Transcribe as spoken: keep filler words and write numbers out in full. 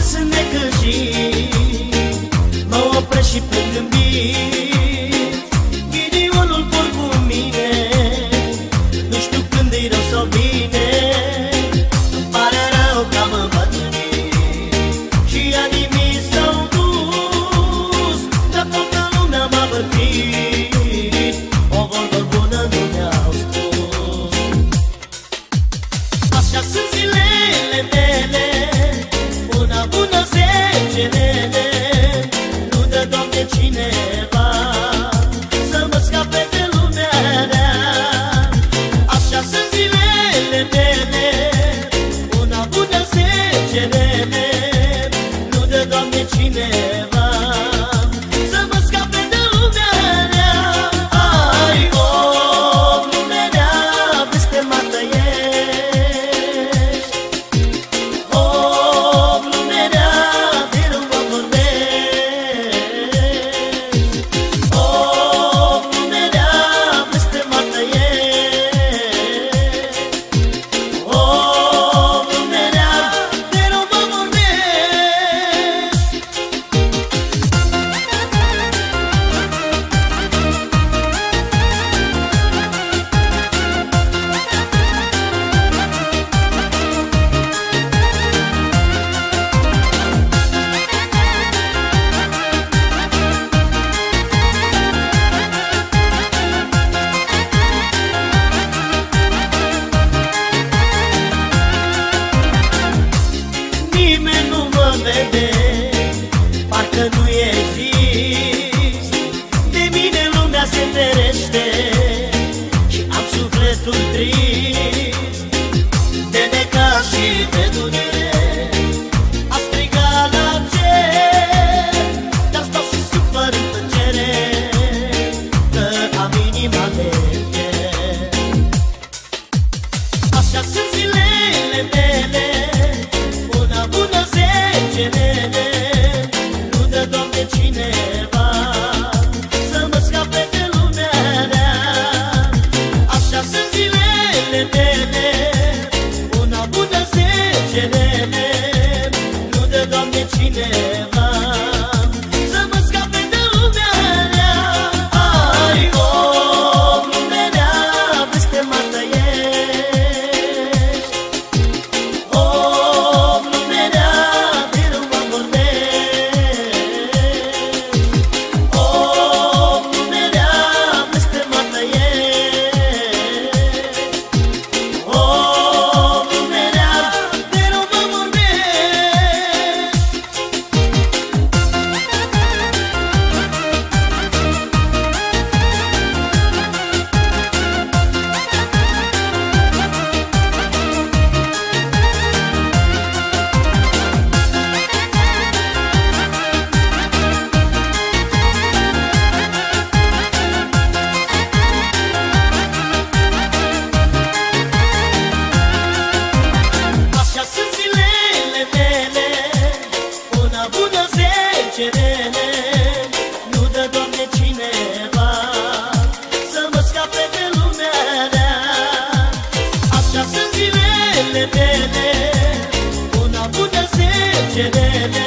sunt necăjit, mă opresc și plâng gândit. Ghinionul porc cu mine, nu știu când e rău sau bine. Îmi pare rău că am îmbătrânit și anii mi s-au dus, dar toată lumea m-a bătut. O vorbă bună nu mi-au spus. Așa sunt zilele mele, una bună, zece rele. Nu dă, Doamne, cineva să mă scape de lumea rea. Așa sunt zilele mele, una bună, zece rele. Nu dă, Doamne, cineva să mă scape de lumea rea. Ai, o, lume rea, blestemată ești. O, lume rea, de rău mă vorbești. O, lume rea, blestemată ești. O, lume rea, de rău mă vorbești. Nimeni nu mă vede, parcă nu exist. De mine lumea se ferește și am sufletul trist. De necaz și de durere a strigat la cer, dar stau și sufăr în tăcere, că am inima de fier. Așa sunt zilele mele, una bună, zece rele. Nu dă, Doamne, cineva să mă scape de lumea rea. Așa sunt zilele mele, una bună, zece rele. Nu dă, Doamne, cineva să mă scape de lumea rea. Ai, o, lume rea, blestemată ești. O, lume rea, de rău mă vorbești. O, lume rea, blestemată ești. O, lume rea, de rău mă vorbești. Așa sunt zilele mele, una bună, zece rele. Nu dă, Doamne, cineva să mă scape de lumea rea. Așa sunt zilele mele, una bună, zece rele.